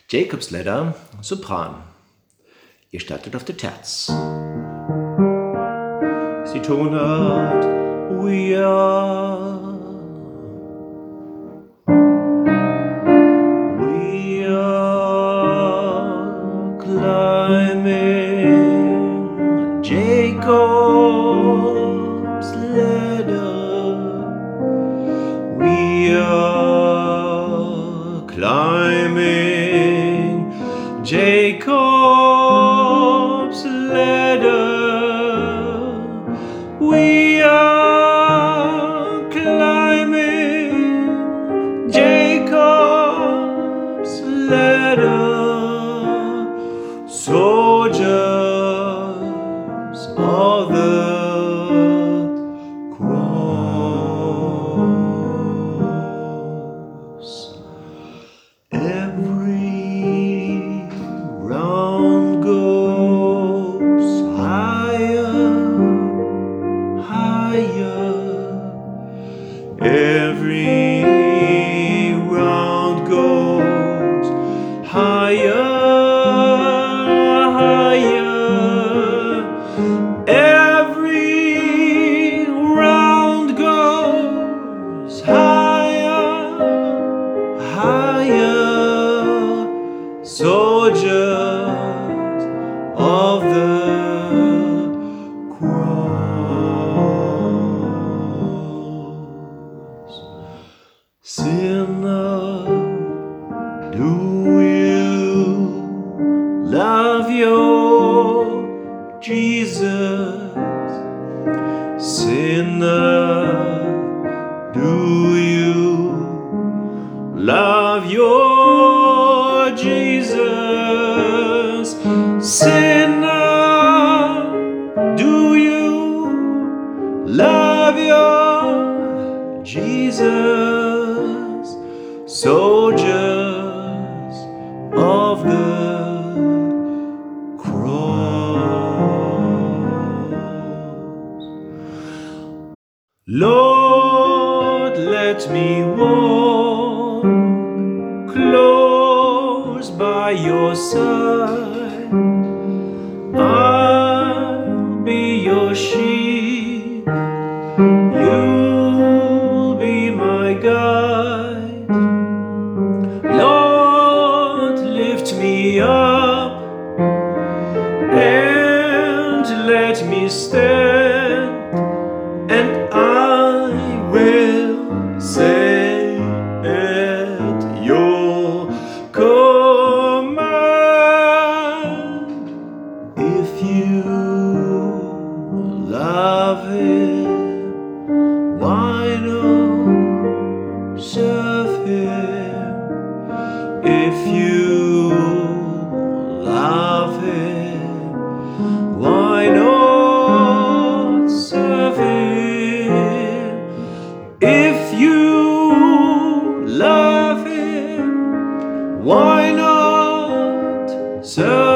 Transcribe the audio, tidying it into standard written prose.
Jacobsladder, Sopran. Ihr startet auf der Terz. Sie tonart We are climbing Jacob's ladder. We are climbing Jacob's ladder. We are climbing Jacob's ladder. Soldiers of the cross. Every round goes higher, higher. Every round goes higher, higher. Every round goes higher, higher. Soldiers of the cross. Sinner, do you love your Jesus? Sinner, do you love your Jesus? Sinner, do you love your Jesus? Soldiers of the cross. Lord, let me walk close by your side. I'll be your sheep, you'll be my guide. Lord, lift me up and let me stand, and I will say at your command. If you love him, why not serve him? If you love him, why not serve him? If you love him, why not serve him?